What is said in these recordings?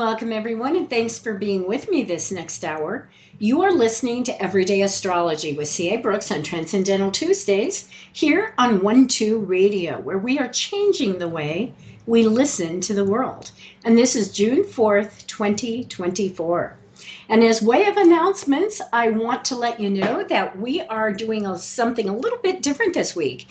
welcome everyone, and thanks for being with me this next hour. You are listening to Everyday Astrology with C.A. Brooks on Transcendental Tuesdays here on 1-2 Radio, where we are changing the way we listen to the world. And this is June 4th, 2024. And as way of announcements, I want to let you know that we are doing something a little bit different this week.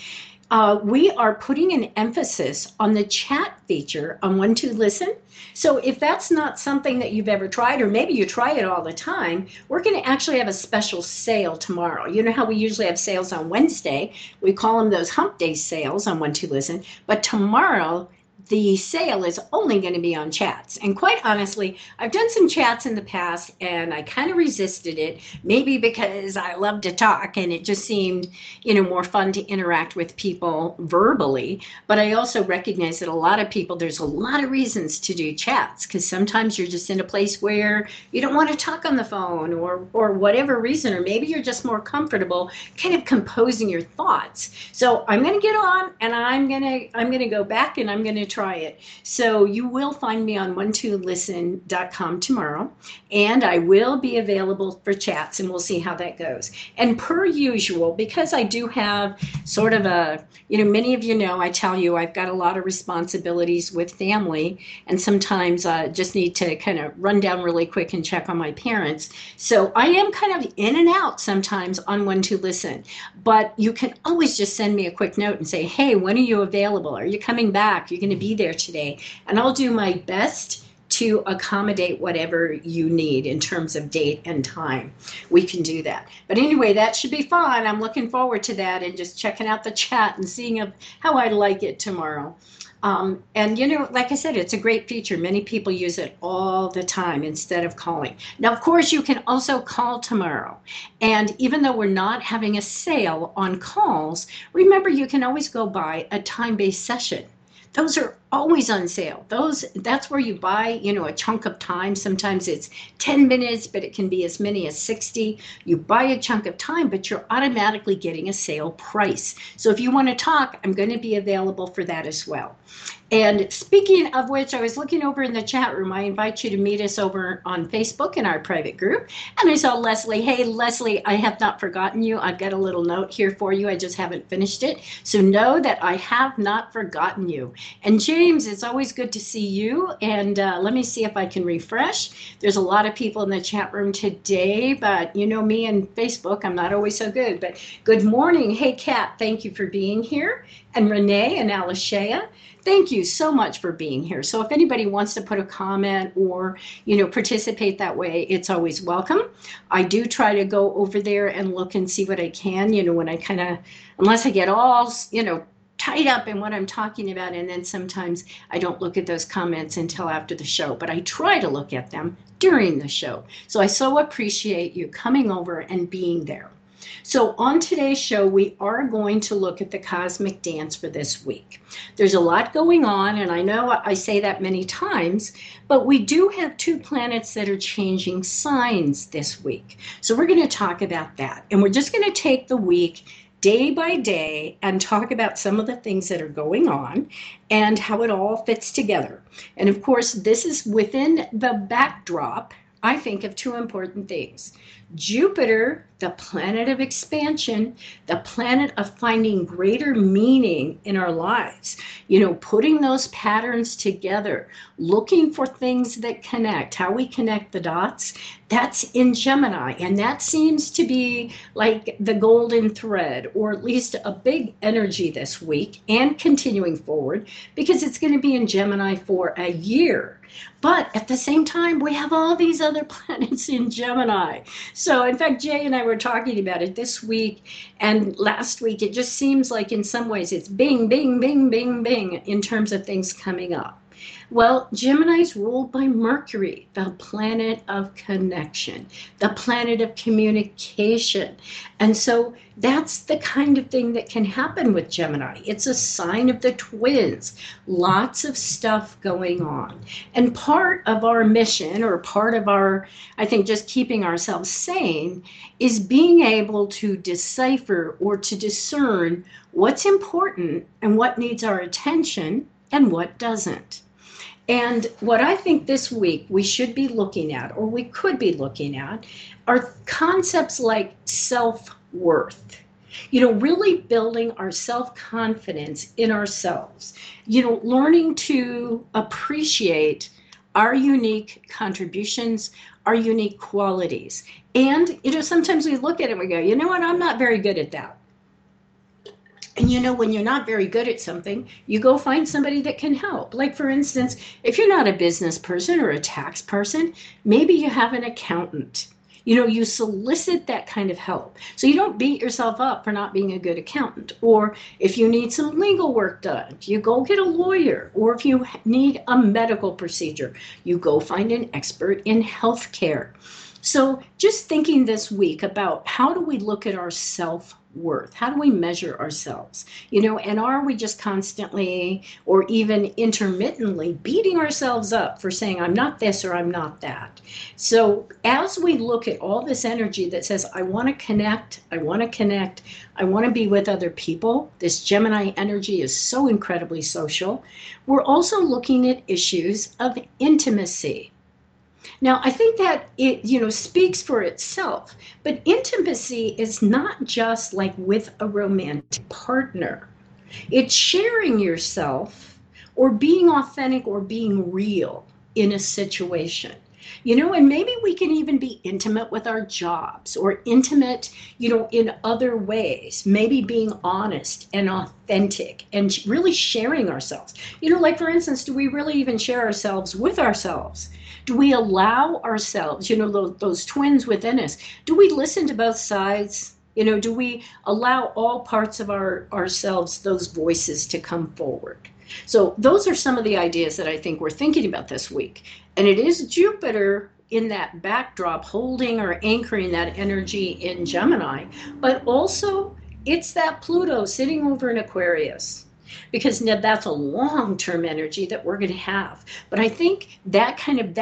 We are putting an emphasis on the chat feature on 1-2 Listen. So if that's not something that you've ever tried, or maybe you try it all the time, we're going to actually have a special sale tomorrow. You know how we usually have sales on Wednesday? We call them those hump day sales on 1-2 Listen. But tomorrow, the sale is only going to be on chats. And quite honestly, I've done some chats in the past and I kind of resisted it, maybe because I love to talk and it just seemed, more fun to interact with people verbally. But I also recognize that a lot of people, there's a lot of reasons to do chats, because sometimes you're just in a place where you don't want to talk on the phone or whatever reason, or maybe you're just more comfortable kind of composing your thoughts. So I'm going to get on and I'm going to go back and I'm going to try it. So you will find me on 12listen.com tomorrow, and I will be available for chats, and we'll see how that goes. And per usual, because I do have sort of many of you know, I tell you I've got a lot of responsibilities with family, and sometimes I just need to kind of run down really quick and check on my parents. So I am kind of in and out sometimes on 1-2 Listen, but you can always just send me a quick note and say, hey, when are you available? Are you coming back? You're going to be there today. And I'll do my best to accommodate whatever you need in terms of date and time. We can do that. But anyway, that should be fun. I'm looking forward to that and just checking out the chat and seeing how I like it tomorrow. And like I said, it's a great feature. Many people use it all the time instead of calling. Now, of course, you can also call tomorrow. And even though we're not having a sale on calls, remember, you can always go buy a time-based session. Those are always on sale. That's where you buy, a chunk of time. Sometimes it's 10 minutes, but it can be as many as 60. You buy a chunk of time, but you're automatically getting a sale price. So if you want to talk, I'm going to be available for that as well. And speaking of which, I was looking over in the chat room. I invite you to meet us over on Facebook in our private group. And I saw Leslie. Hey, Leslie, I have not forgotten you. I've got a little note here for you. I just haven't finished it. So know that I have not forgotten you. And James, it's always good to see you. And let me see if I can refresh. There's a lot of people in the chat room today, but you know me and Facebook, I'm not always so good. But good morning. Hey, Kat, thank you for being here. And Renee and Alishea, thank you so much for being here. So if anybody wants to put a comment or, participate that way, it's always welcome. I do try to go over there and look and see what I can, when I unless I get all, tied up in what I'm talking about. And then sometimes I don't look at those comments until after the show, but I try to look at them during the show. So I so appreciate you coming over and being there. So on today's show, we are going to look at the cosmic dance for this week. There's a lot going on, and I know I say that many times, but we do have 2 planets that are changing signs this week. So we're going to talk about that, and we're just going to take the week day by day and talk about some of the things that are going on and how it all fits together. And of course, this is within the backdrop, I think, of 2 important things. Jupiter, the planet of expansion, the planet of finding greater meaning in our lives, putting those patterns together, looking for things that connect, how we connect the dots, that's in Gemini. And that seems to be like the golden thread, or at least a big energy this week and continuing forward, because it's going to be in Gemini for a year. But at the same time, we have all these other planets in Gemini. So in fact, Jay and I were talking about it this week and last week. It just seems like in some ways it's bing, bing, bing, bing, bing in terms of things coming up. Well, Gemini is ruled by Mercury, the planet of connection, the planet of communication. And so that's the kind of thing that can happen with Gemini. It's a sign of the twins, lots of stuff going on. And part of our mission, or part of our, I think, just keeping ourselves sane, is being able to decipher or to discern what's important and what needs our attention and what doesn't. And what I think this week we should be looking at, or we could be looking at, are concepts like self-worth. Really building our self-confidence in ourselves. Learning to appreciate our unique contributions, our unique qualities. And, sometimes we look at it and we go, you know what, I'm not very good at that. And when you're not very good at something, you go find somebody that can help. Like, for instance, if you're not a business person or a tax person, maybe you have an accountant. You solicit that kind of help. So you don't beat yourself up for not being a good accountant. Or if you need some legal work done, you go get a lawyer. Or if you need a medical procedure, you go find an expert in healthcare. So just thinking this week about how do we look at our self-worth? How do we measure ourselves? And are we just constantly or even intermittently beating ourselves up for saying, I'm not this or I'm not that? So as we look at all this energy that says, I want to connect, I want to be with other people, this Gemini energy is so incredibly social. We're also looking at issues of intimacy. Now, I think that it, speaks for itself, but intimacy is not just like with a romantic partner. It's sharing yourself or being authentic or being real in a situation. And maybe we can even be intimate with our jobs or intimate, in other ways, maybe being honest and authentic and really sharing ourselves. Like, for instance, do we really even share ourselves with ourselves? Do we allow ourselves, those twins within us, do we listen to both sides? Do we allow all parts of ourselves, those voices to come forward? So those are some of the ideas that I think we're thinking about this week. And it is Jupiter in that backdrop holding or anchoring that energy in Gemini, but also it's that Pluto sitting over in Aquarius. Because that's a long-term energy that we're going to have. But I think that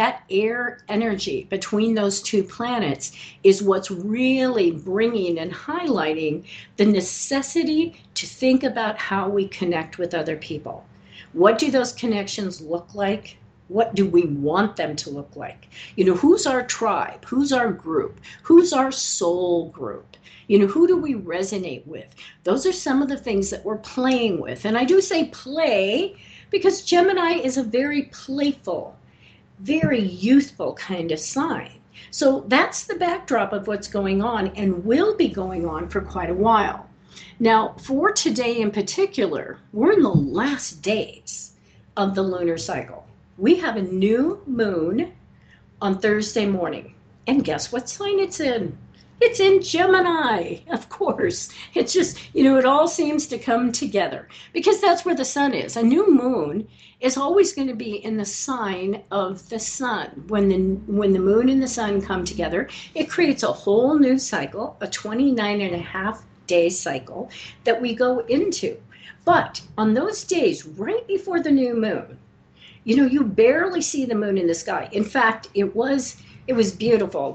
air energy between those two planets is what's really bringing and highlighting the necessity to think about how we connect with other people. What do those connections look like? What do we want them to look like? Who's our tribe? Who's our group? Who's our soul group? Who do we resonate with? Those are some of the things that we're playing with. And I do say play because Gemini is a very playful, very youthful kind of sign. So that's the backdrop of what's going on and will be going on for quite a while. Now, for today in particular, we're in the last days of the lunar cycle. We have a new moon on Thursday morning. And guess what sign it's in? It's in Gemini, of course. It's just, it all seems to come together because that's where the sun is. A new moon is always going to be in the sign of the sun. When the moon and the sun come together, it creates a whole new cycle, a 29.5-day cycle that we go into. But on those days right before the new moon, you barely see the moon in the sky. In fact, it was beautiful.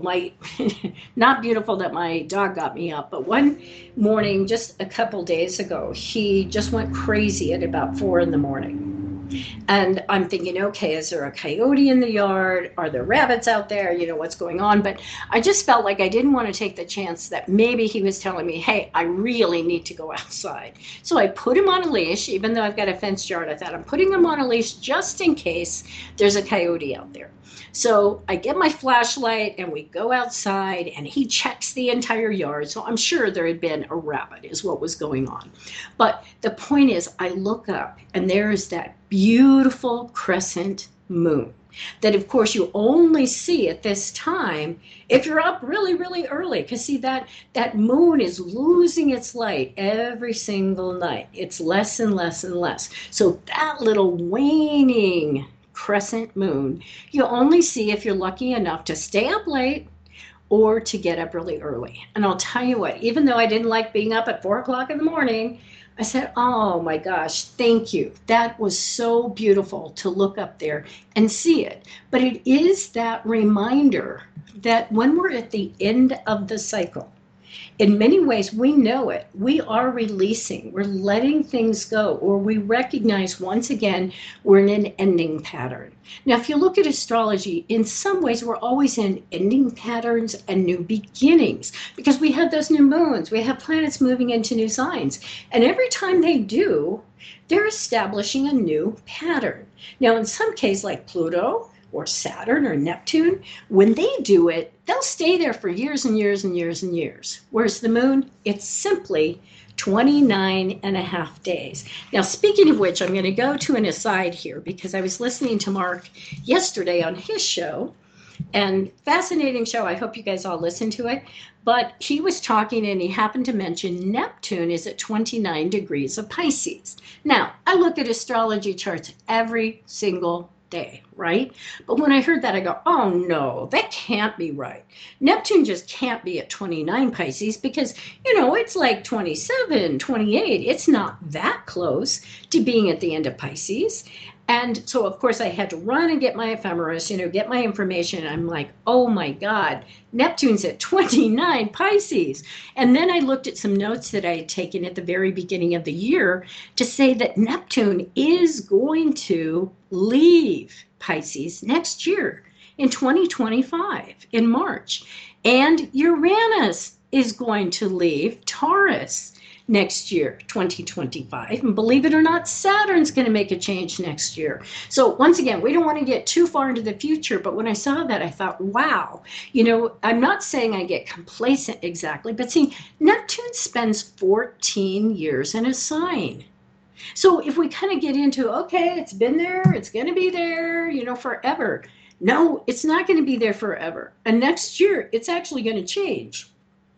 Not beautiful that my dog got me up, but one morning, just a couple days ago, he just went crazy at about 4 a.m. And I'm thinking, okay, is there a coyote in the yard? Are there rabbits out there? What's going on? But I just felt like I didn't want to take the chance that maybe he was telling me, hey, I really need to go outside. So I put him on a leash, even though I've got a fenced yard. I thought I'm putting him on a leash just in case there's a coyote out there. So I get my flashlight and we go outside and he checks the entire yard. So I'm sure there had been a rabbit is what was going on. But the point is I look up and there is that beautiful crescent moon that of course you only see at this time if you're up really, really early. Because see that moon is losing its light every single night. It's less and less and less. So that little waning crescent moon you only see if you're lucky enough to stay up late or to get up really early. And I'll tell you what, even though I didn't like being up at 4 o'clock in the morning, I said, oh my gosh, thank you. That was so beautiful to look up there and see it. But it is that reminder that when we're at the end of the cycle, In many ways, we know it. We are releasing, we're letting things go, or we recognize once again we're in an ending pattern. Now, if you look at astrology, in some ways, we're always in ending patterns and new beginnings because we have those new moons, we have planets moving into new signs. And every time they do, they're establishing a new pattern. Now, in some cases, like Pluto, or Saturn or Neptune, when they do it, they'll stay there for years and years and years and years. Whereas the moon, it's simply 29 and a half days. Now, speaking of which, I'm going to go to an aside here because I was listening to Mark yesterday on his show, and fascinating show. I hope you guys all listen to it. But he was talking and he happened to mention Neptune is at 29 degrees of Pisces. Now, I look at astrology charts every single day, right? But when I heard that, I go, oh no, that can't be right. Neptune just can't be at 29 Pisces because, it's like 27, 28. It's not that close to being at the end of Pisces. And so, of course, I had to run and get my ephemeris, get my information. I'm like, oh my God, Neptune's at 29 Pisces. And then I looked at some notes that I had taken at the very beginning of the year to say that Neptune is going to leave Pisces next year in 2025, in March. And Uranus is going to leave Taurus next year, 2025. And believe it or not, Saturn's going to make a change next year. So once again, we don't want to get too far into the future, but when I saw that, I thought, wow, I'm not saying I get complacent exactly, but see, Neptune spends 14 years in a sign. So if we kind of get into, okay, it's been there, it's going to be there, forever. No, it's not going to be there forever. And next year, it's actually going to change.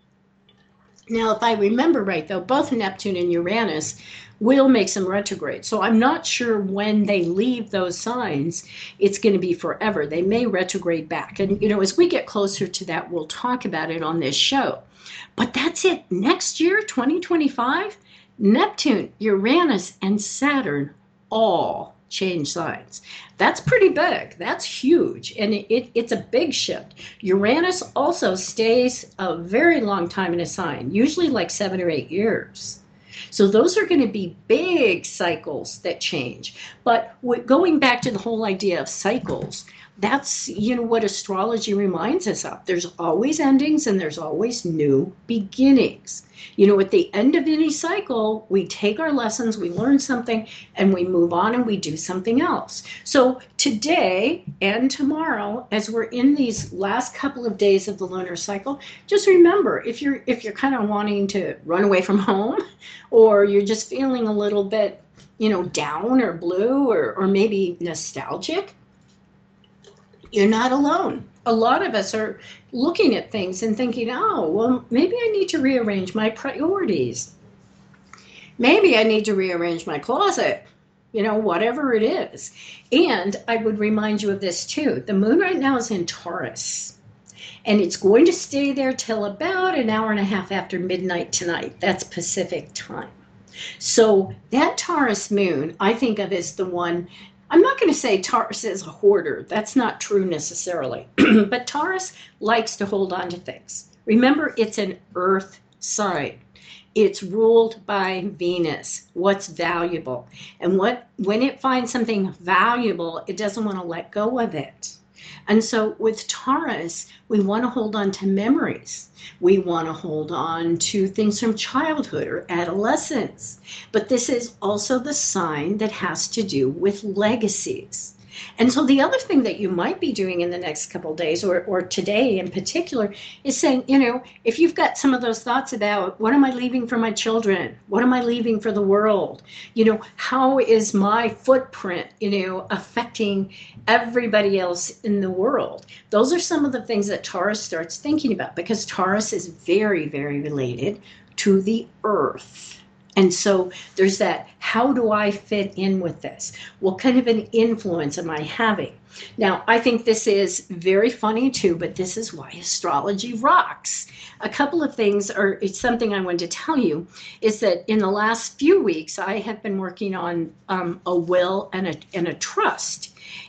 Now, if I remember right, though, both Neptune and Uranus will make some retrograde. So I'm not sure when they leave those signs, it's going to be forever. They may retrograde back. And, as we get closer to that, we'll talk about it on this show. But that's it. Next year, 2025, Neptune, Uranus, and Saturn all change signs. That's pretty big. That's huge. And it's a big shift. Uranus also stays a very long time in a sign, usually like 7 or 8 years. So those are going to be big cycles that change. But going back to the whole idea of cycles, that's, what astrology reminds us of. There's always endings and there's always new beginnings. At the end of any cycle, we take our lessons, we learn something, and we move on and we do something else. So today and tomorrow, as we're in these last couple of days of the lunar cycle, just remember, if you're kind of wanting to run away from home, or you're just feeling a little bit, down or blue or maybe nostalgic, you're not alone. A lot of us are looking at things and thinking, oh, well, maybe I need to rearrange my priorities. Maybe I need to rearrange my closet, whatever it is. And I would remind you of this too. The moon right now is in Taurus, and it's going to stay there till about an hour and a half after midnight tonight. That's Pacific time. So that Taurus moon, I think of as the one. I'm not going to say Taurus is a hoarder. That's not true necessarily. But Taurus likes to hold on to things. Remember, it's an earth sign. It's ruled by Venus, what's valuable. And when it finds something valuable, it doesn't want to let go of it. And so with Taurus, we want to hold on to memories. We want to hold on to things from childhood or adolescence. But this is also the sign that has to do with legacies. And so the other thing that you might be doing in the next couple of days, or today in particular, is saying, if you've got some of those thoughts about what am I leaving for my children? What am I leaving for the world? How is my footprint, affecting everybody else in the world? Those are some of the things that Taurus starts thinking about, because Taurus is very, very related to the earth. And so there's that, how do I fit in with this? What kind of an influence am I having? Now, I think this is very funny too, but this is why astrology rocks. A couple of things, or it's something I wanted to tell you, is that in the last few weeks, I have been working on a will and a trust.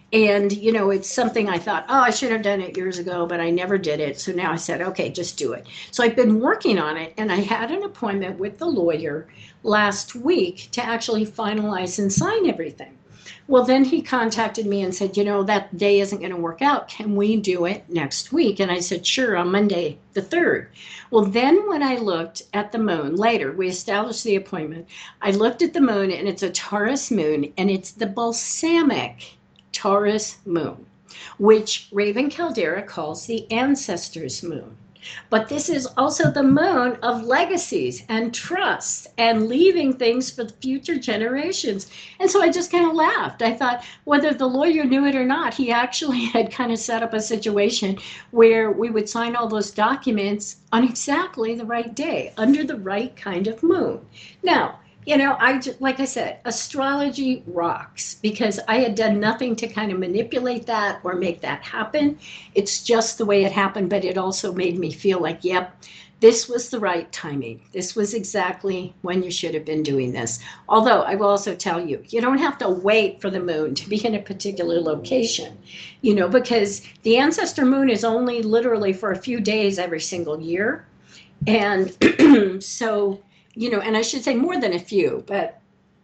And, you know, it's something I thought, oh, I should have done it years ago, but I never did it. So now I said, okay, just do it. So I've been working on it, and I had an appointment with the lawyer last week to actually finalize and sign everything. Well, then he contacted me and said, you know, that day isn't going to work out. Can we do it next week? And I said, sure, on Monday the 3rd. Well, then when I looked at the moon later, we established the appointment. I looked at the moon, and it's a Taurus moon, and it's the balsamic Taurus moon, which Raven Caldera calls the ancestors moon. But this is also the moon of legacies and trust and leaving things for the future generations. And so I just kind of laughed. I thought, whether the lawyer knew it or not, he actually had kind of set up a situation where we would sign all those documents on exactly the right day, under the right kind of moon. Now, you know, like I said, astrology rocks, because I had done nothing to kind of manipulate that or make that happen. It's just the way it happened, but it also made me feel like, yep, this was the right timing. This was exactly when you should have been doing this. Although I will also tell you, you don't have to wait for the moon to be in a particular location, you know, because the ancestor moon is only literally for a few days every single year. And so, you know, and I should say more than a few, but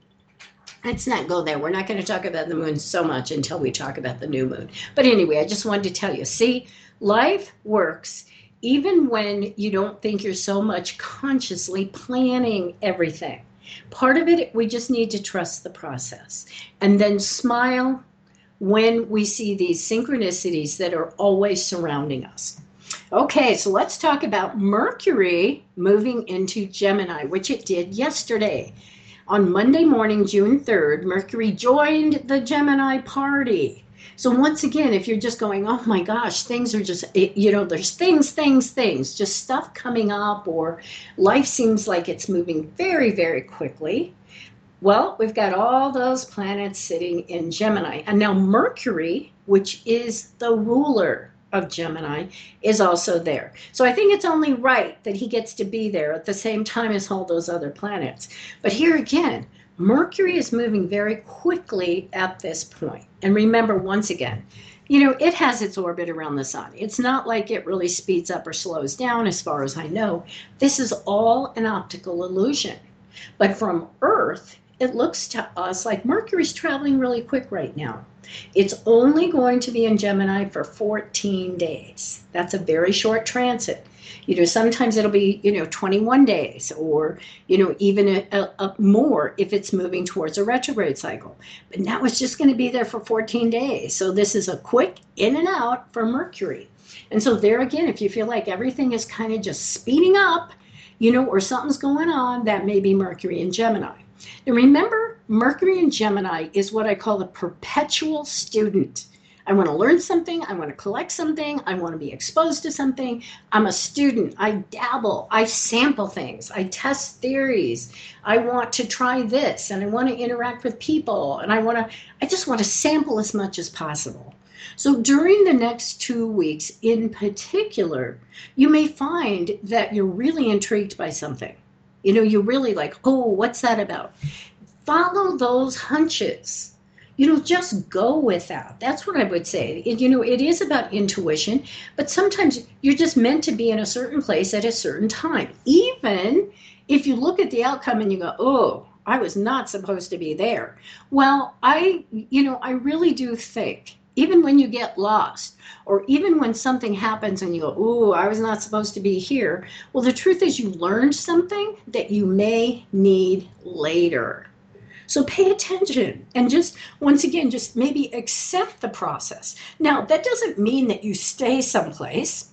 let's not go there. We're not going to talk about the moon so much until we talk about the new moon. But anyway, I just wanted to tell you, see, life works even when you don't think you're so much consciously planning everything. Part of it, we just need to trust the process and then smile when we see these synchronicities that are always surrounding us. Okay, so let's talk about Mercury moving into Gemini, which it did yesterday. On Monday morning, June 3rd, Mercury joined the Gemini party. So once again, if you're just going, oh my gosh, things are just, you know, there's things, just stuff coming up, or life seems like it's moving very, very quickly. Well, we've got all those planets sitting in Gemini. And now Mercury, which is the ruler of Gemini, is also there. So I think it's only right that he gets to be there at the same time as all those other planets. But here again, Mercury is moving very quickly at this point. And remember, once again, you know, it has its orbit around the sun. It's not like it really speeds up or slows down, as far as I know. This is all an optical illusion. But from Earth, it looks to us like Mercury's traveling really quick right now. It's only going to be in Gemini for 14 days. That's a very short transit. You know, sometimes it'll be, you know, 21 days, or, you know, even a more if it's moving towards a retrograde cycle. But now it's just going to be there for 14 days. So this is a quick in and out for Mercury. And so there again, if you feel like everything is kind of just speeding up, you know, or something's going on, that may be Mercury in Gemini. Now remember, Mercury in Gemini is what I call a perpetual student. I want to learn something. I want to collect something. I want to be exposed to something. I'm a student. I dabble. I sample things. I test theories. I want to try this, and I want to interact with people, and I just want to sample as much as possible. So during the next 2 weeks in particular, you may find that you're really intrigued by something. You know, you're really like, oh, what's that about? Follow those hunches. You know, just go with that. That's what I would say. You know, it is about intuition, but sometimes you're just meant to be in a certain place at a certain time. Even if you look at the outcome and you go, oh, I was not supposed to be there. Well, I really do think, even when you get lost, or even when something happens and you go, ooh, I was not supposed to be here. Well, the truth is you learned something that you may need later. So pay attention and just, once again, just maybe accept the process. Now, that doesn't mean that you stay someplace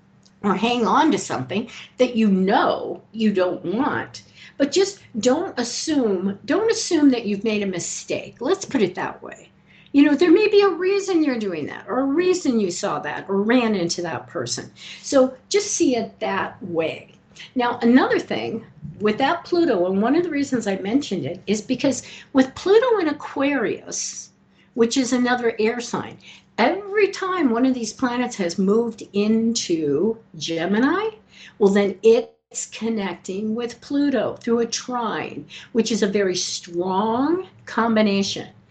or hang on to something that you know you don't want. But just don't assume that you've made a mistake. Let's put it that way. You know, there may be a reason you're doing that, or a reason you saw that or ran into that person. So just see it that way. Now, another thing with that Pluto, and one of the reasons I mentioned it is because with Pluto in Aquarius, which is another air sign, every time one of these planets has moved into Gemini, well, then it's connecting with Pluto through a trine, which is a very strong combination.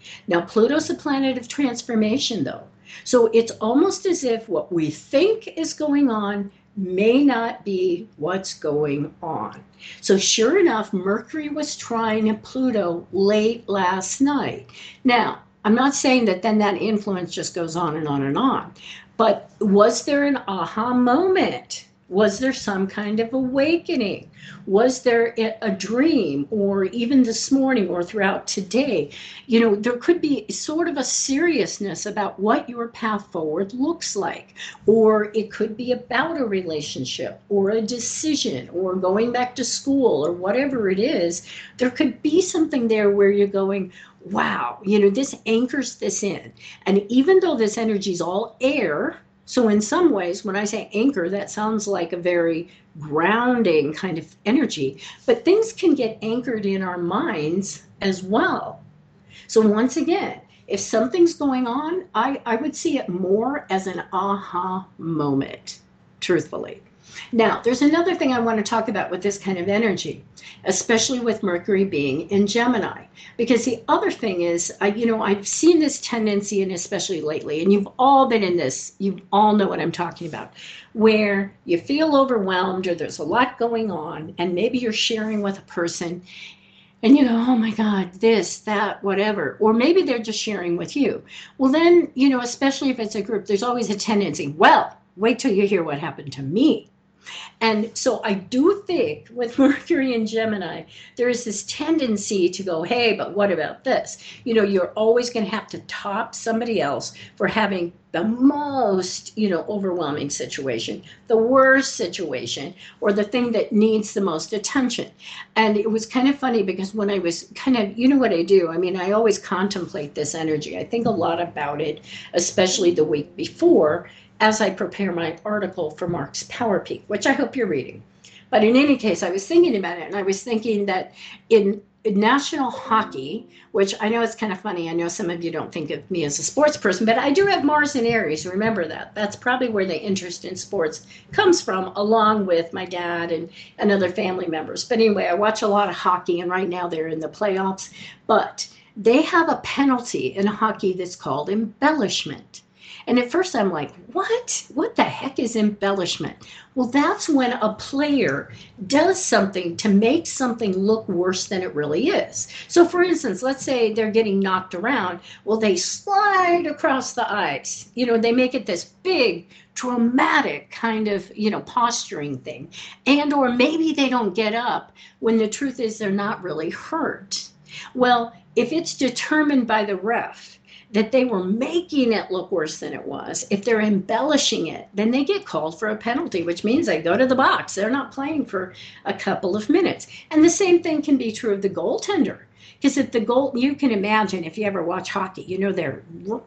Now, Pluto's a planet of transformation, though. So it's almost as if what we think is going on may not be what's going on. So sure enough, Mercury was trine Pluto late last night. Now, I'm not saying that then that influence just goes on and on and on, but was there an aha moment? Was there some kind of awakening? Was there a dream, or even this morning or throughout today? You know, there could be sort of a seriousness about what your path forward looks like, or it could be about a relationship or a decision or going back to school or whatever it is. There could be something there where you're going, wow, you know, this anchors this in. And even though this energy is all air, so in some ways, when I say anchor, that sounds like a very grounding kind of energy, but things can get anchored in our minds as well. So once again, if something's going on, I would see it more as an aha moment, truthfully. Now, there's another thing I want to talk about with this kind of energy, especially with Mercury being in Gemini, because the other thing is, I've seen this tendency, and especially lately, and you've all been in this, you all know what I'm talking about, where you feel overwhelmed or there's a lot going on, and maybe you're sharing with a person, and you go, oh my God, this, that, whatever. Or maybe they're just sharing with you. Well, then, especially if it's a group, there's always a tendency, well, wait till you hear what happened to me. And so I do think with Mercury and Gemini, there is this tendency to go, hey, but what about this? You're always going to have to top somebody else for having the most, overwhelming situation, the worst situation, or the thing that needs the most attention. And it was kind of funny because when I was kind of, what I do? I mean, I always contemplate this energy. I think a lot about it, especially the week before, as I prepare my article for Mark's Power Peak, which I hope you're reading. But in any case, I was thinking about it, and I was thinking that in national hockey, which I know it's kind of funny, I know some of you don't think of me as a sports person, but I do have Mars in Aries, remember that. That's probably where the interest in sports comes from, along with my dad and other family members. But anyway, I watch a lot of hockey, and right now they're in the playoffs, but they have a penalty in hockey that's called embellishment. And at first I'm like, what? What the heck is embellishment? Well, that's when a player does something to make something look worse than it really is. So for instance, let's say they're getting knocked around. Well, they slide across the ice. They make it this big, dramatic kind of, posturing thing. And or maybe they don't get up when the truth is they're not really hurt. Well, if it's determined by the ref that they were making it look worse than it was, if they're embellishing it, then they get called for a penalty, which means they go to the box. They're not playing for a couple of minutes. And the same thing can be true of the goaltender. Because if the goal, you can imagine if you ever watch hockey, they're,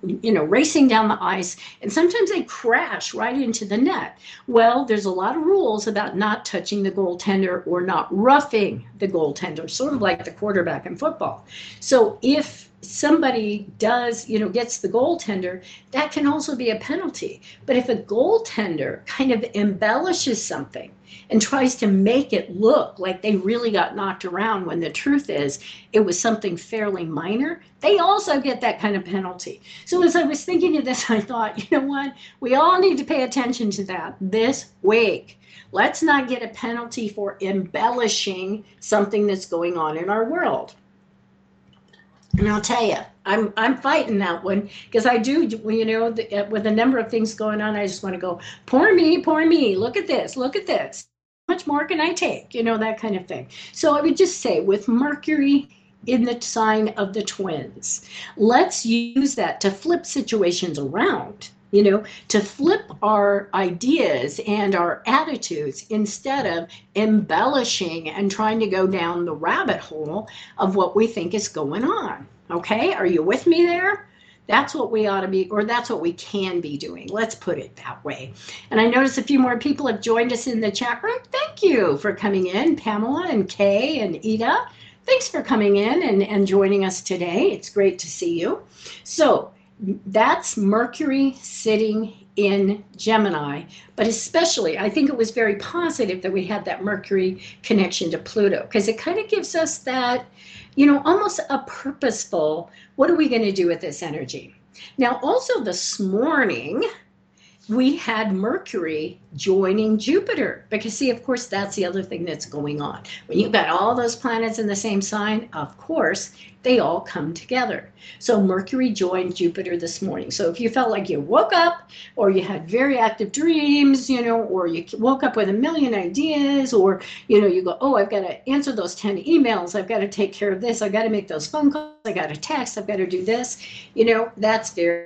racing down the ice, and sometimes they crash right into the net. Well, there's a lot of rules about not touching the goaltender or not roughing the goaltender, sort of like the quarterback in football. So if somebody does, gets the goaltender, that can also be a penalty. But if a goaltender kind of embellishes something and tries to make it look like they really got knocked around when the truth is it was something fairly minor, they also get that kind of penalty. So as I was thinking of this, I thought, you know what? We all need to pay attention to that this week. Let's not get a penalty for embellishing something that's going on in our world. And I'll tell you, I'm fighting that one because I do, with a number of things going on, I just want to go, poor me, look at this. How much more can I take? That kind of thing. So I would just say with Mercury in the sign of the Twins, let's use that to flip situations around. To flip our ideas and our attitudes instead of embellishing and trying to go down the rabbit hole of what we think is going on. Okay, are you with me there? That's what we ought to be, or that's what we can be doing. Let's put it that way. And I notice a few more people have joined us in the chat room. Thank you for coming in, Pamela and Kay and Ida. Thanks for coming in and joining us today. It's great to see you. So that's Mercury sitting in Gemini, but especially I think it was very positive that we had that Mercury connection to Pluto, because it kind of gives us that almost a purposeful, what are we going to do with this energy? Now, also this morning, we had Mercury joining Jupiter, because see, of course, that's the other thing that's going on. When you've got all those planets in the same sign, of course, they all come together. So Mercury joined Jupiter this morning. So if you felt like you woke up, or you had very active dreams, or you woke up with a million ideas, or, you go, oh, I've got to answer those 10 emails. I've got to take care of this. I've got to make those phone calls. I got to text. I've got to do this. That's very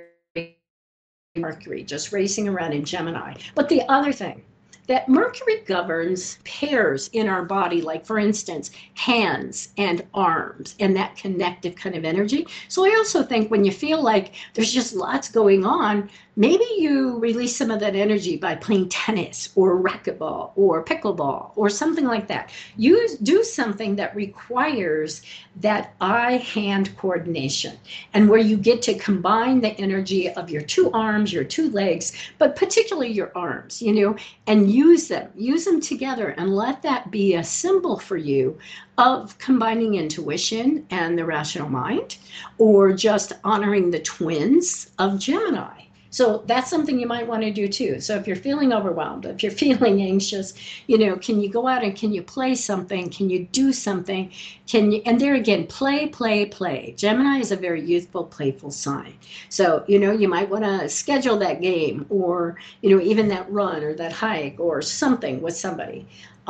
Mercury just racing around in Gemini. But the other thing, that Mercury governs pairs in our body, like for instance, hands and arms, and that connective kind of energy. So I also think when you feel like there's just lots going on, maybe you release some of that energy by playing tennis or racquetball or pickleball or something like that. You do something that requires that eye-hand coordination, and where you get to combine the energy of your two arms, your two legs, but particularly your arms, and use them together, and let that be a symbol for you of combining intuition and the rational mind, or just honoring the twins of Gemini. So that's something you might want to do too. So if you're feeling overwhelmed, if you're feeling anxious, can you go out and can you play something? Can you do something? And there again, play, play, play. Gemini is a very youthful, playful sign. So, you might want to schedule that game, or, even that run or that hike or something with somebody.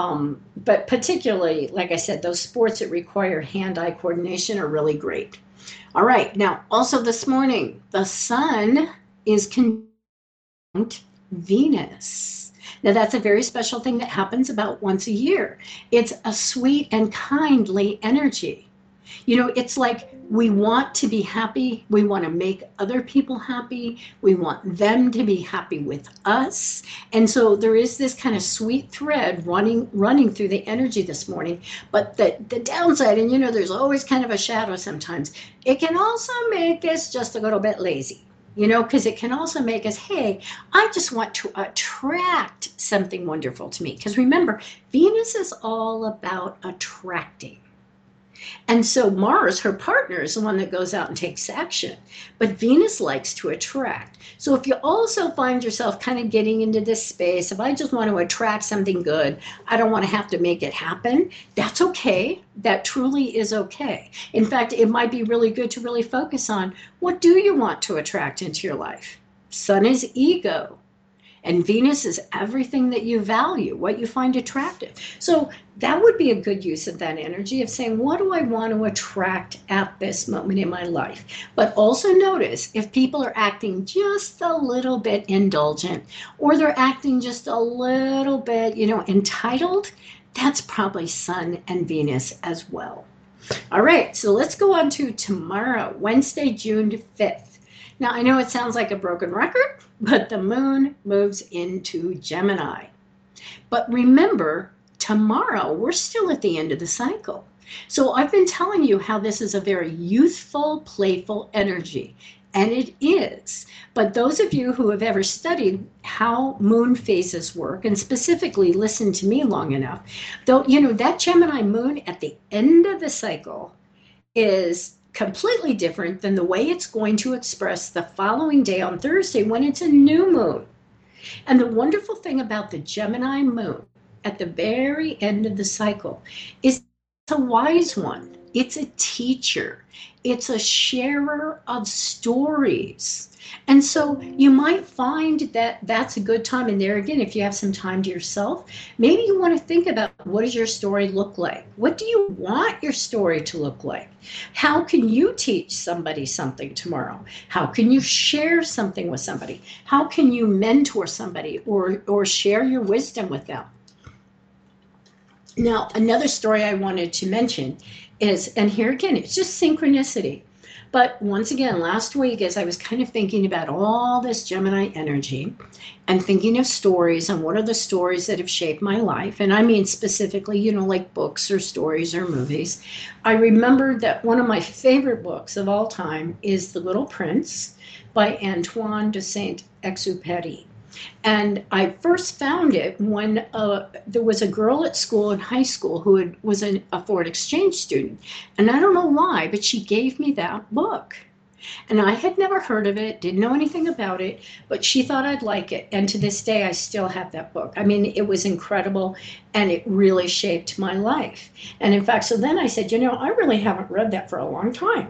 But particularly, like I said, those sports that require hand-eye coordination are really great. All right. Now, also this morning, the sun is conjunct Venus. Now, that's a very special thing that happens about once a year. It's a sweet and kindly energy. It's like we want to be happy. We want to make other people happy. We want them to be happy with us. And so there is this kind of sweet thread running through the energy this morning. But the downside, and there's always kind of a shadow sometimes, it can also make us just a little bit lazy. Because it can also make us, hey, I just want to attract something wonderful to me. Because remember, Venus is all about attracting. And so Mars, her partner, is the one that goes out and takes action. But Venus likes to attract. So if you also find yourself kind of getting into this space, if I just want to attract something good, I don't want to have to make it happen, that's okay. That truly is okay. In fact, it might be really good to really focus on, what do you want to attract into your life? Sun is ego. And Venus is everything that you value, what you find attractive. So that would be a good use of that energy of saying, what do I want to attract at this moment in my life? But also notice if people are acting just a little bit indulgent, or they're acting just a little bit, entitled, that's probably Sun and Venus as well. All right, so let's go on to tomorrow, Wednesday, June 5th. Now, I know it sounds like a broken record, but the moon moves into Gemini. But remember, tomorrow, we're still at the end of the cycle. So I've been telling you how this is a very youthful, playful energy. And it is. But those of you who have ever studied how moon phases work, and specifically listened to me long enough, though, that Gemini moon at the end of the cycle is completely different than the way it's going to express the following day on Thursday when it's a new moon. And the wonderful thing about the Gemini moon at the very end of the cycle is it's a wise one. It's a teacher. It's a sharer of stories. And so you might find that that's a good time. And there again, if you have some time to yourself, maybe you want to think about, what does your story look like? What do you want your story to look like? How can you teach somebody something tomorrow? How can you share something with somebody? How can you mentor somebody or share your wisdom with them? Now, another story I wanted to mention is, and here again, it's just synchronicity. But once again, last week, as I was kind of thinking about all this Gemini energy and thinking of stories and what are the stories that have shaped my life, and I mean specifically, like books or stories or movies, I remembered that one of my favorite books of all time is The Little Prince by Antoine de Saint-Exupéry. And I first found it when there was a girl at school in high school who was a foreign exchange student. And I don't know why, but she gave me that book. And I had never heard of it, didn't know anything about it, but she thought I'd like it. And to this day, I still have that book. I mean, it was incredible and it really shaped my life. And in fact, so then I said, I really haven't read that for a long time.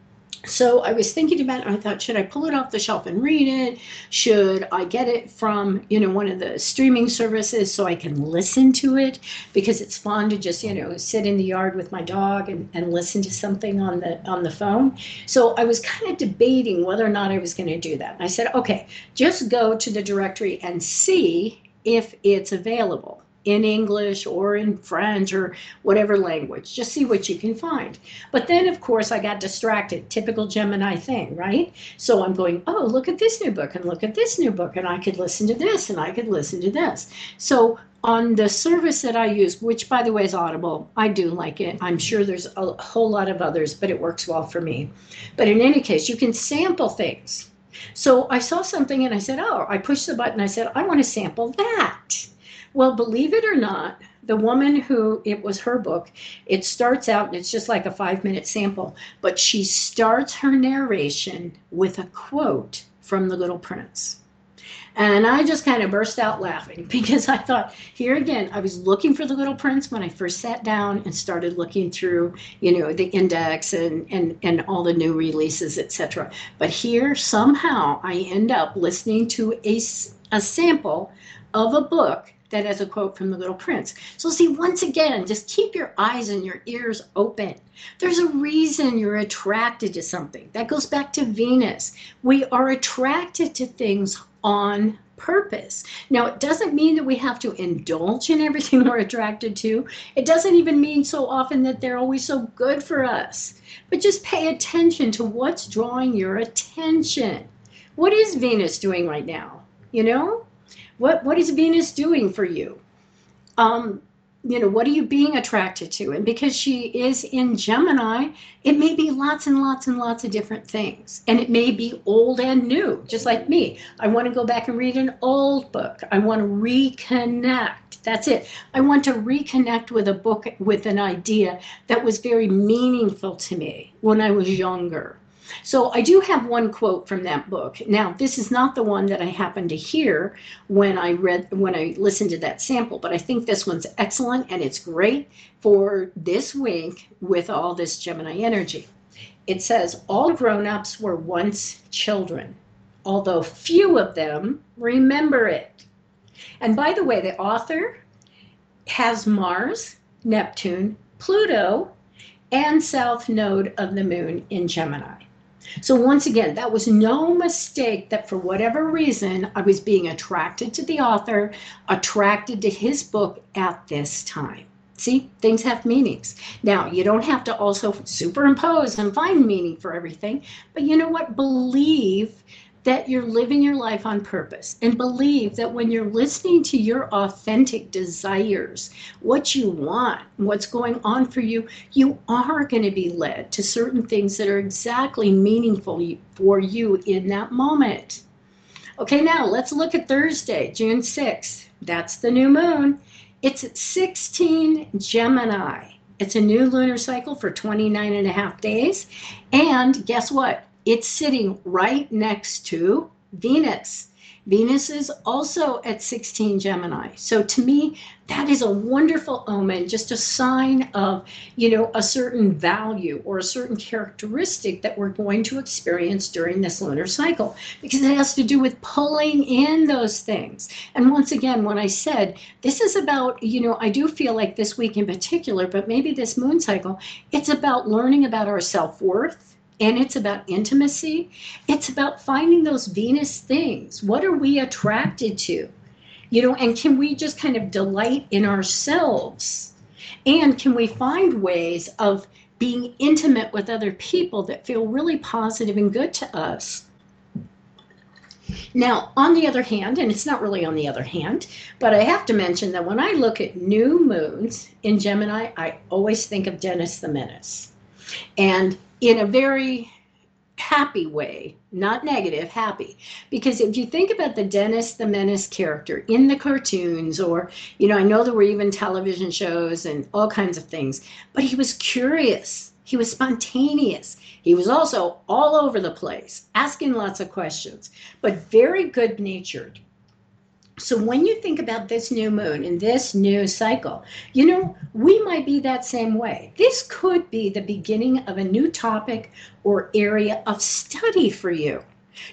So I was thinking about it, and I thought, should I pull it off the shelf and read it? Should I get it from, one of the streaming services so I can listen to it? Because it's fun to just, sit in the yard with my dog and listen to something on the phone. So I was kind of debating whether or not I was going to do that. And I said, okay, just go to the directory and see if it's available in English or in French or whatever language. Just see what you can find. But then, of course, I got distracted. Typical Gemini thing, right? So I'm going, oh, look at this new book and look at this new book, and I could listen to this and I could listen to this. So on the service that I use, which by the way is Audible, I do like it. I'm sure there's a whole lot of others, but it works well for me. But in any case, you can sample things. So I saw something and I said, oh, I pushed the button. I said, I want to sample that. Well, believe it or not, the woman who, it was her book, it starts out and it's just like a 5-minute sample, but she starts her narration with a quote from The Little Prince. And I just kind of burst out laughing because I thought, here again, I was looking for The Little Prince when I first sat down and started looking through, the index and all the new releases, etc. But here, somehow, I end up listening to a sample of a book that has a quote from The Little Prince. So see, once again, just keep your eyes and your ears open. There's a reason you're attracted to something. That goes back to Venus. We are attracted to things on purpose. Now, it doesn't mean that we have to indulge in everything we're attracted to. It doesn't even mean so often that they're always so good for us. But just pay attention to what's drawing your attention. What is Venus doing right now? What is Venus doing for you? What are you being attracted to? And because she is in Gemini, it may be lots and lots and lots of different things. And it may be old and new, just like me. I want to go back and read an old book. I want to reconnect. That's it. I want to reconnect with a book, with an idea that was very meaningful to me when I was younger. So I do have one quote from that book. Now, this is not the one that I happened to hear when I listened to that sample, but I think this one's excellent and it's great for this week with all this Gemini energy. It says, all grown-ups were once children, although few of them remember it. And by the way, the author has Mars, Neptune, Pluto, and South Node of the Moon in Gemini. So once again, that was no mistake that for whatever reason, I was being attracted to the author, attracted to his book at this time. See, things have meanings. Now, you don't have to also superimpose and find meaning for everything, but you know what? Believe that you're living your life on purpose, and believe that when you're listening to your authentic desires, what you want, what's going on for you, you are going to be led to certain things that are exactly meaningful for you in that moment. Okay, now let's look at Thursday, June 6th. That's the new moon. It's at 16 Gemini. It's a new lunar cycle for 29 and a half days. And guess what? It's sitting right next to Venus. Venus is also at 16 Gemini. So to me, that is a wonderful omen, just a sign of, a certain value or a certain characteristic that we're going to experience during this lunar cycle, because it has to do with pulling in those things. And once again, when I said this is about, I do feel like this week in particular, but maybe this moon cycle, it's about learning about our self-worth. And it's about intimacy. It's about finding those Venus things. What are we attracted to? And can we just kind of delight in ourselves? And can we find ways of being intimate with other people that feel really positive and good to us? Now, on the other hand, and it's not really on the other hand, but I have to mention that when I look at new moons in Gemini, I always think of Dennis the Menace. And in a very happy way, not negative, happy. Because if you think about the Dennis the Menace character in the cartoons, or, I know there were even television shows and all kinds of things, but he was curious. He was spontaneous. He was also all over the place, asking lots of questions, but very good natured. So when you think about this new moon and this new cycle, we might be that same way. This could be the beginning of a new topic or area of study for you,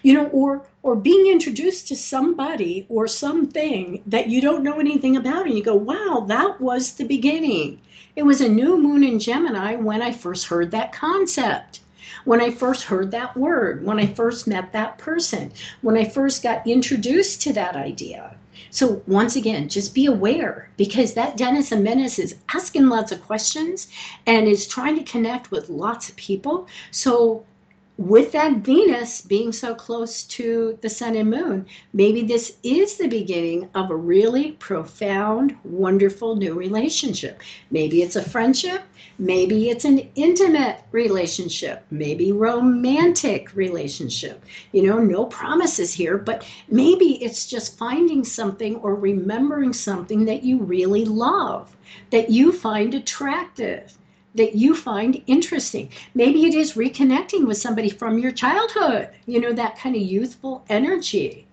or being introduced to somebody or something that you don't know anything about. And you go, wow, that was the beginning. It was a new moon in Gemini when I first heard that concept. When I first heard that word, when I first met that person, when I first got introduced to that idea. So once again, just be aware, because that Dennis the Menace is asking lots of questions and is trying to connect with lots of people. So with that Venus being so close to the sun and moon, maybe this is the beginning of a really profound, wonderful new relationship. Maybe it's a friendship. Maybe it's an intimate relationship, maybe romantic relationship. No promises here, but maybe it's just finding something or remembering something that you really love, that you find attractive, that you find interesting. Maybe it is reconnecting with somebody from your childhood, that kind of youthful energy.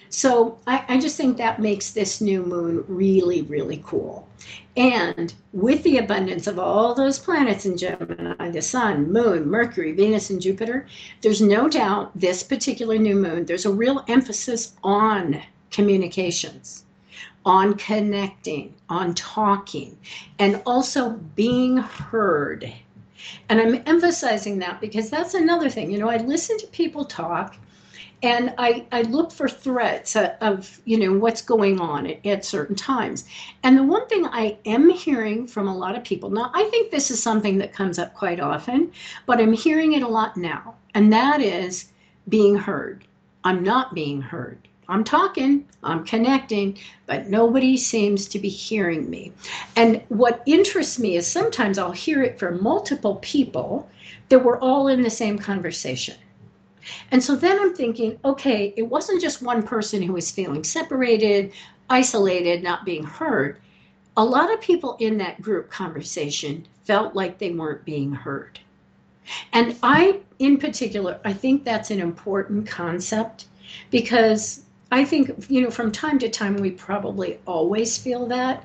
So I just think that makes this new moon really, really cool. And with the abundance of all those planets in Gemini, the sun, moon, Mercury, Venus, and Jupiter, there's no doubt this particular new moon, there's a real emphasis on communications, on connecting, on talking, and also being heard. And I'm emphasizing that because that's another thing. I listen to people talk, and I look for threads of what's going on at certain times. And the one thing I am hearing from a lot of people, now I think this is something that comes up quite often, but I'm hearing it a lot now, and that is being heard. I'm not being heard. I'm talking, I'm connecting, but nobody seems to be hearing me. And what interests me is sometimes I'll hear it from multiple people that we're all in the same conversation. And so then I'm thinking, okay, it wasn't just one person who was feeling separated, isolated, not being heard. A lot of people in that group conversation felt like they weren't being heard. And in particular, I think that's an important concept, because I think, from time to time, we probably always feel that.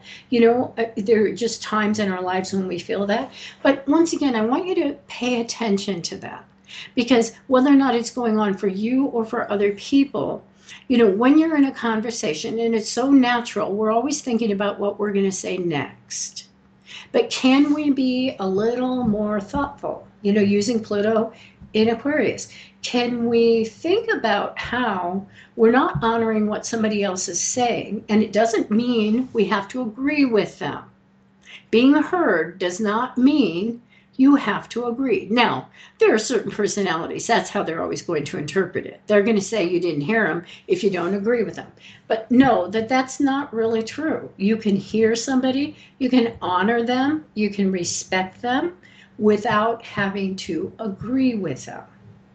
There are just times in our lives when we feel that. But once again, I want you to pay attention to that. Because whether or not it's going on for you or for other people, when you're in a conversation, and it's so natural, we're always thinking about what we're going to say next. But can we be a little more thoughtful, using Pluto in Aquarius? Can we think about how we're not honoring what somebody else is saying? And it doesn't mean we have to agree with them. Being heard does not mean you have to agree. Now, there are certain personalities, that's how they're always going to interpret it. They're going to say you didn't hear them if you don't agree with them. But know that that's not really true. You can hear somebody, you can honor them, you can respect them without having to agree with them.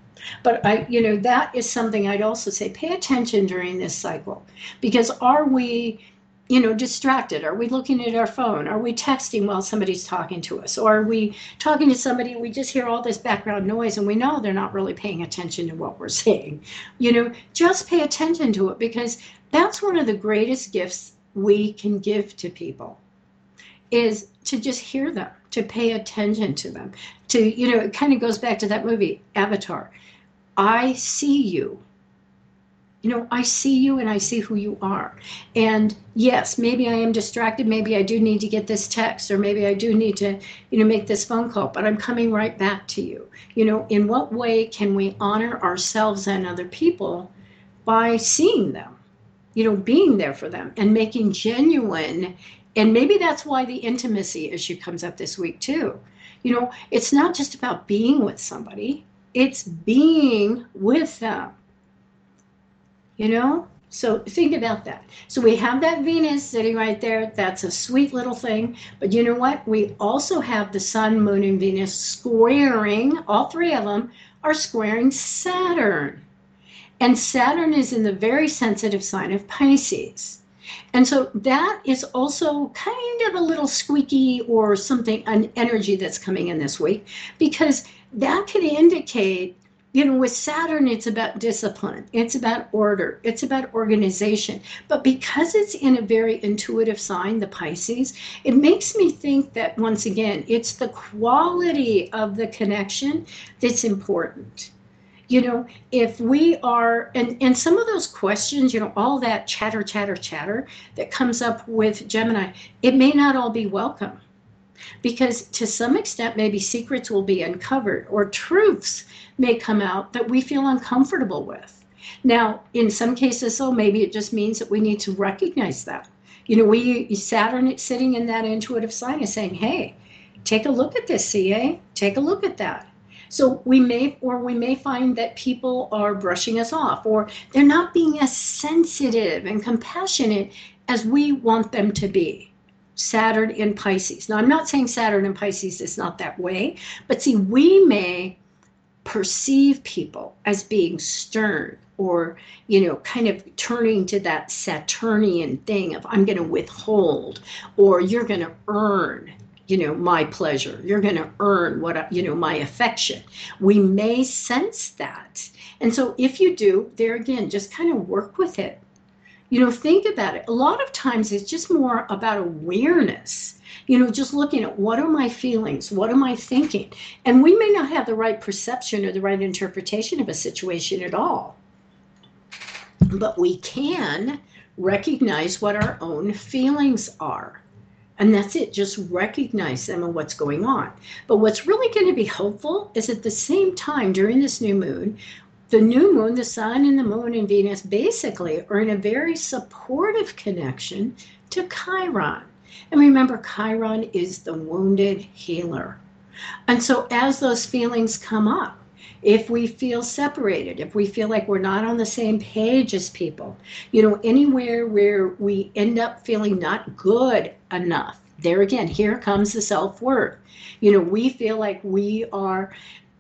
But that is something I'd also say, pay attention during this cycle, because are we distracted? Are we looking at our phone? Are we texting while somebody's talking to us? Or are we talking to somebody and we just hear all this background noise and we know they're not really paying attention to what we're saying? Just pay attention to it, because that's one of the greatest gifts we can give to people, is to just hear them, to pay attention to them. It kind of goes back to that movie, Avatar. I see you. I see you and I see who you are. And yes, maybe I am distracted. Maybe I do need to get this text, or maybe I do need to, make this phone call, but I'm coming right back to you. In what way can we honor ourselves and other people by seeing them, being there for them and making genuine. And maybe that's why the intimacy issue comes up this week too. It's not just about being with somebody, it's being with them. So think about that. So we have that Venus sitting right there. That's a sweet little thing. But you know what? We also have the sun, moon, and Venus squaring, all three of them, are squaring Saturn. And Saturn is in the very sensitive sign of Pisces. And so that is also kind of a little squeaky or something, an energy that's coming in this week, because that could indicate, with Saturn, it's about discipline, it's about order, it's about organization. But because it's in a very intuitive sign, the Pisces, it makes me think that, once again, it's the quality of the connection that's important. If we are, and some of those questions, all that chatter that comes up with Gemini, it may not all be welcome, because to some extent, maybe secrets will be uncovered or truths may come out that we feel uncomfortable with. Now, in some cases, though, maybe it just means that we need to recognize that. Saturn sitting in that intuitive sign is saying, hey, take a look at this, CA, take a look at that. So we may find that people are brushing us off, or they're not being as sensitive and compassionate as we want them to be. Saturn in Pisces. Now, I'm not saying Saturn in Pisces is not that way, but see, we may perceive people as being stern, or, kind of turning to that Saturnian thing of, I'm going to withhold, or you're going to earn my pleasure. You're going to earn my affection. We may sense that. And so if you do, there again, just kind of work with it. Think about it. A lot of times it's just more about awareness, just looking at, what are my feelings? What am I thinking? And we may not have the right perception or the right interpretation of a situation at all, but we can recognize what our own feelings are. And that's it, just recognize them and what's going on. But what's really going to be helpful is, at the same time, during this new moon, the sun and the moon and Venus basically are in a very supportive connection to Chiron. And remember, Chiron is the wounded healer. And so as those feelings come up, if we feel separated, if we feel like we're not on the same page as people, anywhere where we end up feeling not good enough, there again, here comes the self-worth. We feel like we are,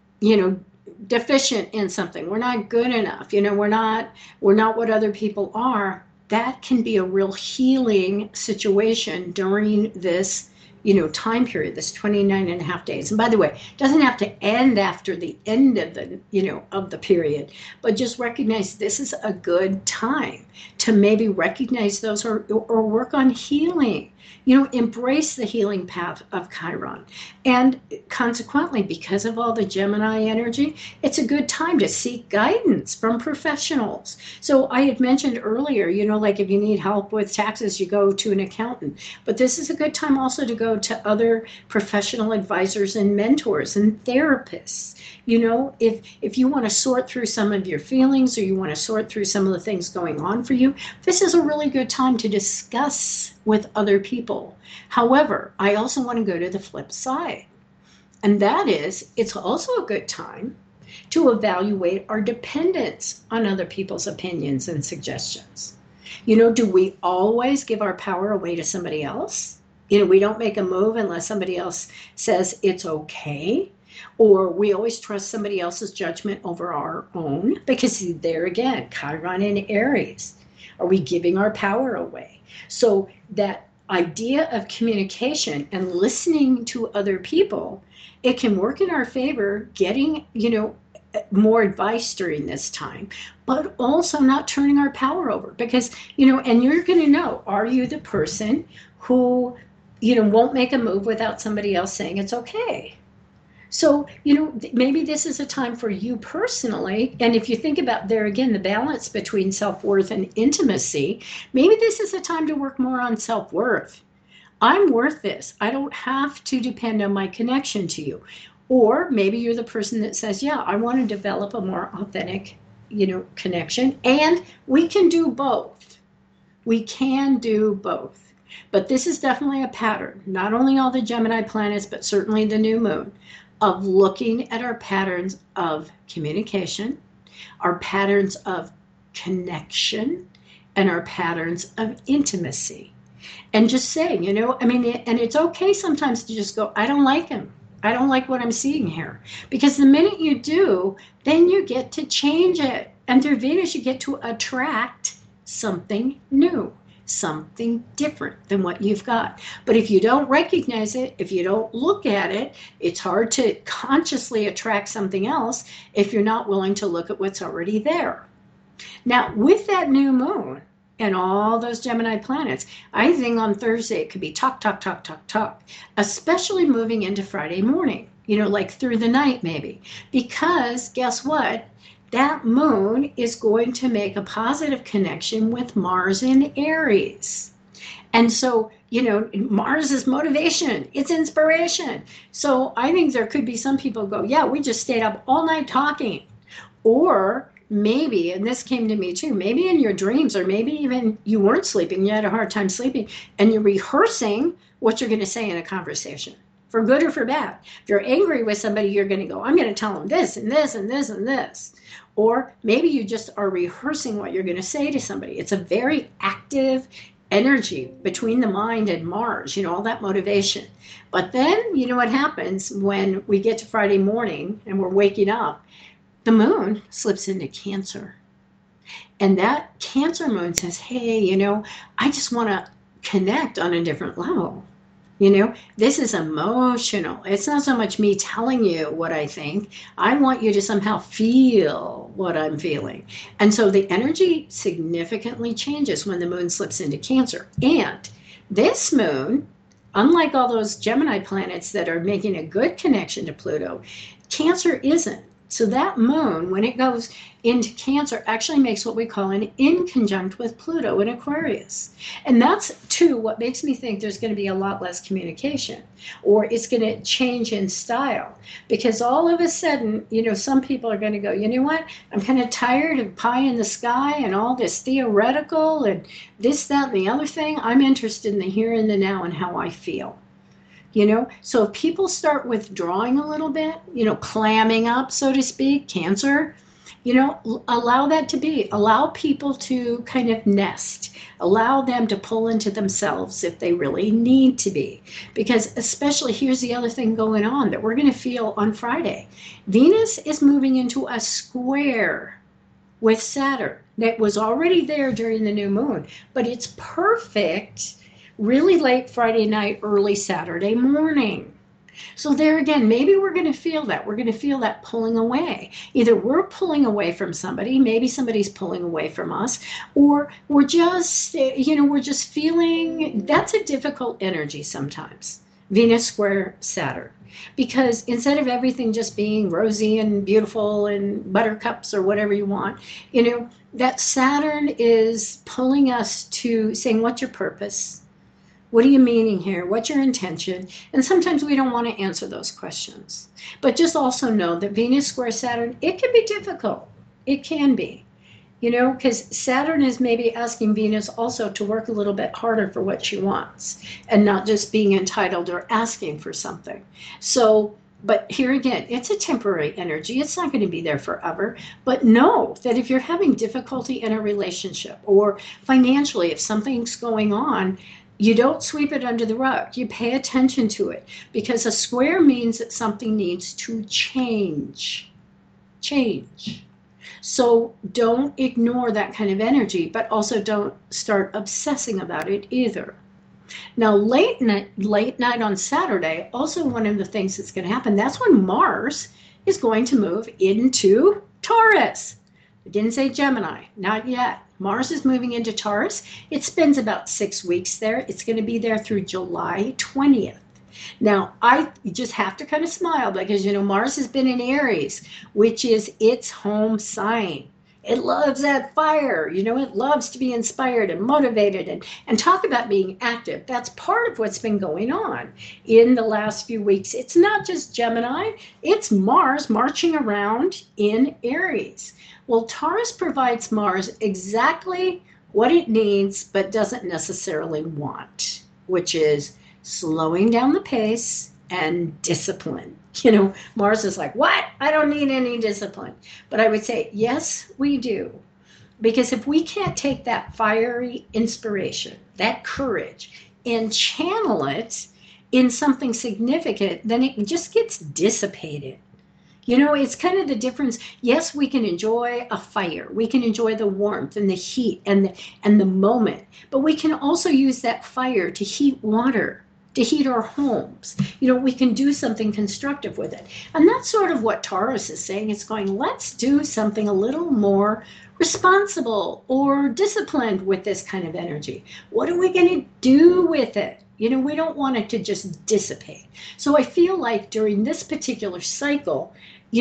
deficient in something. We're not good enough. We're not what other people are. That can be a real healing situation during this time period, this 29 and a half days. And by the way, it doesn't have to end after the end of the period, but just recognize this is a good time to maybe recognize those, or work on healing, embrace the healing path of Chiron. And consequently, because of all the Gemini energy, it's a good time to seek guidance from professionals. So I had mentioned earlier, like if you need help with taxes, you go to an accountant. But this is a good time also to go to other professional advisors and mentors and therapists. If you want to sort through some of your feelings, or you want to sort through some of the things going on for you, this is a really good time to discuss with other people. However, I also want to go to the flip side. And that is, it's also a good time to evaluate our dependence on other people's opinions and suggestions. Do we always give our power away to somebody else? We don't make a move unless somebody else says it's okay. Or we always trust somebody else's judgment over our own, because there again, Chiron in Aries. Are we giving our power away? So that idea of communication and listening to other people, it can work in our favor, getting, more advice during this time, but also not turning our power over, because, and you're going to know, are you the person who, won't make a move without somebody else saying it's okay? So, maybe this is a time for you personally. And if you think about, there again, the balance between self-worth and intimacy, maybe this is a time to work more on self-worth. I'm worth this. I don't have to depend on my connection to you. Or maybe you're the person that says, yeah, I want to develop a more authentic, connection. And we can do both. We can do both. But this is definitely a pattern, not only all the Gemini planets, but certainly the new moon, of looking at our patterns of communication, our patterns of connection, and our patterns of intimacy. And just saying, and it's okay sometimes to just go, I don't like him. I don't like what I'm seeing here. Because the minute you do, then you get to change it. And through Venus, you get to attract something new, something different than what you've got. But if you don't recognize it, if you don't look at it, it's hard to consciously attract something else if you're not willing to look at what's already there. Now, with that new moon and all those Gemini planets, I think on Thursday it could be talk, talk, talk, talk, talk, especially moving into Friday morning, like through the night maybe. Because guess what? That moon is going to make a positive connection with Mars in Aries. And so, Mars is motivation, it's inspiration. So I think there could be some people go, yeah, we just stayed up all night talking. Or maybe, and this came to me too, maybe in your dreams, or maybe even you weren't sleeping, you had a hard time sleeping, and you're rehearsing what you're going to say in a conversation, for good or for bad. If you're angry with somebody, you're going to go, I'm going to tell them this and this and this and this. Or maybe you just are rehearsing what you're going to say to somebody. It's a very active energy between the mind and Mars, all that motivation. But then, what happens when we get to Friday morning and we're waking up? The moon slips into Cancer. And that Cancer moon says, hey, I just want to connect on a different level. This is emotional. It's not so much me telling you what I think. I want you to somehow feel what I'm feeling. And so the energy significantly changes when the moon slips into Cancer. And this moon, unlike all those Gemini planets that are making a good connection to Pluto, Cancer isn't. So that moon, when it goes into Cancer, actually makes what we call an inconjunct with Pluto in Aquarius. And that's, too, what makes me think there's going to be a lot less communication, or it's going to change in style. Because all of a sudden, some people are going to go, you know what, I'm kind of tired of pie in the sky and all this theoretical and this, that, and the other thing. I'm interested in the here and the now and how I feel. So if people start withdrawing a little bit, clamming up, so to speak, Cancer, allow that to be. Allow people to kind of nest. Allow them to pull into themselves if they really need to be. Because especially, here's the other thing going on that we're going to feel on Friday. Venus is moving into a square with Saturn that was already there during the new moon, but it's perfect really late Friday night, early Saturday morning. So there again, maybe we're going to feel that. We're going to feel that pulling away. Either we're pulling away from somebody, maybe somebody's pulling away from us, or we're just, we're just feeling, that's a difficult energy sometimes. Venus square Saturn. Because instead of everything just being rosy and beautiful and buttercups or whatever you want, that Saturn is pulling us to saying, what's your purpose? What are you meaning here? What's your intention? And sometimes we don't want to answer those questions. But just also know that Venus square Saturn, it can be difficult. It can be. Because Saturn is maybe asking Venus also to work a little bit harder for what she wants and not just being entitled or asking for something. So, but here again, it's a temporary energy. It's not going to be there forever. But know that if you're having difficulty in a relationship or financially, if something's going on, you don't sweep it under the rug. You pay attention to it, because a square means that something needs to change. Change. So don't ignore that kind of energy, but also don't start obsessing about it either. Now, late night on Saturday, also one of the things that's going to happen, that's when Mars is going to move into Taurus. I didn't say Gemini, not yet. Mars is moving into Taurus. It spends about 6 weeks there. It's going to be there through July 20th. Now, I just have to kind of smile because, Mars has been in Aries, which is its home sign. It loves that fire. It loves to be inspired and motivated and talk about being active. That's part of what's been going on in the last few weeks. It's not just Gemini. It's Mars marching around in Aries. Well, Taurus provides Mars exactly what it needs, but doesn't necessarily want, which is slowing down the pace and discipline. Mars is like, what? I don't need any discipline. But I would say, yes, we do. Because if we can't take that fiery inspiration, that courage, and channel it in something significant, then it just gets dissipated. It's kind of the difference. Yes, we can enjoy a fire. We can enjoy the warmth and the heat and the moment, but we can also use that fire to heat water, to heat our homes. We can do something constructive with it. And that's sort of what Taurus is saying. It's going, let's do something a little more responsible or disciplined with this kind of energy. What are we going to do with it? We don't want it to just dissipate. So I feel like during this particular cycle,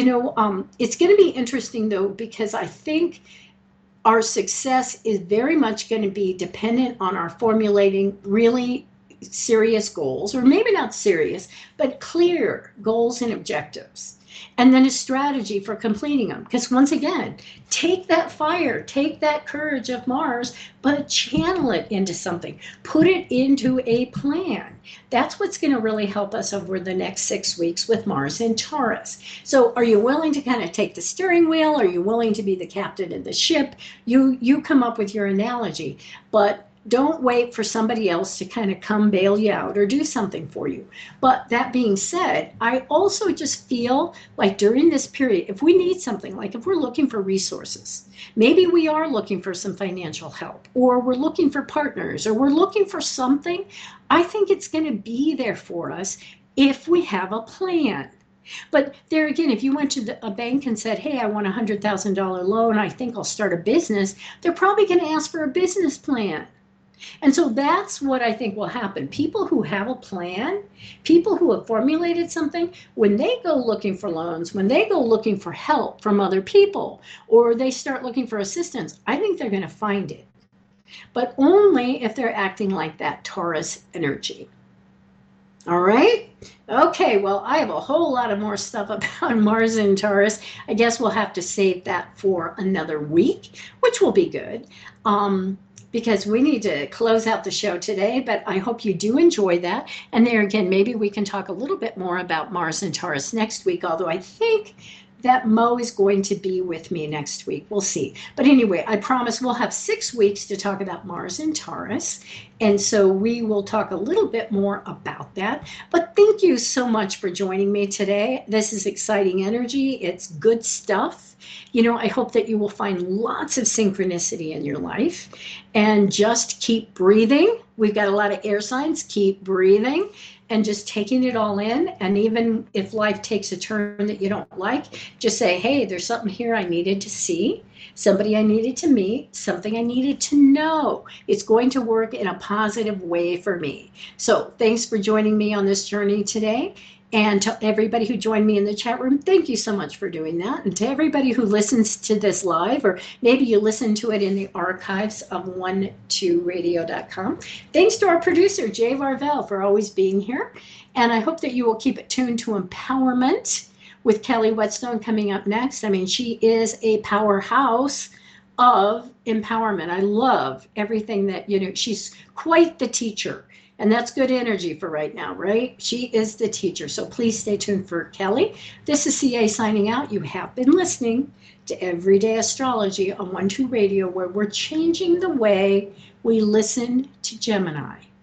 it's going to be interesting though, because I think our success is very much going to be dependent on our formulating really serious goals, or maybe not serious, but clear goals and objectives. And then a strategy for completing them. Because once again, take that fire, take that courage of Mars, but channel it into something. Put it into a plan. That's what's going to really help us over the next 6 weeks with Mars in Taurus. So are you willing to kind of take the steering wheel? Are you willing to be the captain of the ship? You come up with your analogy. But don't wait for somebody else to kind of come bail you out or do something for you. But that being said, I also just feel like during this period, if we need something, like if we're looking for resources, maybe we are looking for some financial help, or we're looking for partners, or we're looking for something, I think it's going to be there for us if we have a plan. But there again, if you went to a bank and said, hey, I want a $100,000 loan, I think I'll start a business, they're probably going to ask for a business plan. And so that's what I think will happen. People who have a plan, people who have formulated something, when they go looking for loans, when they go looking for help from other people, or they start looking for assistance, I think they're going to find it. But only if they're acting like that Taurus energy. All right. Okay, well, I have a whole lot of more stuff about Mars and Taurus. I guess we'll have to save that for another week, which will be good. Because we need to close out the show today, but I hope you do enjoy that. And there again, maybe we can talk a little bit more about Mars and Taurus next week, although I think that Mo is going to be with me next week. We'll see. But anyway, I promise we'll have 6 weeks to talk about Mars and Taurus. And so we will talk a little bit more about that. But thank you so much for joining me today. This is exciting energy. It's good stuff. I hope that you will find lots of synchronicity in your life, and just keep breathing. We've got a lot of air signs. Keep breathing and just taking it all in. And even if life takes a turn that you don't like, just say, hey, there's something here I needed to see, somebody I needed to meet, something I needed to know. It's going to work in a positive way for me. So thanks for joining me on this journey today. And to everybody who joined me in the chat room, thank you so much for doing that. And to everybody who listens to this live, or maybe you listen to it in the archives of 12radio.com. Thanks to our producer, Jay Varvel, for always being here. And I hope that you will keep it tuned to Empowerment with Kelly Whetstone coming up next. I mean, she is a powerhouse of empowerment. I love everything that, she's quite the teacher. And that's good energy for right now, right? She is the teacher. So please stay tuned for Kelly. This is CA signing out. You have been listening to Everyday Astrology on 12 Radio, where we're changing the way we listen to Gemini.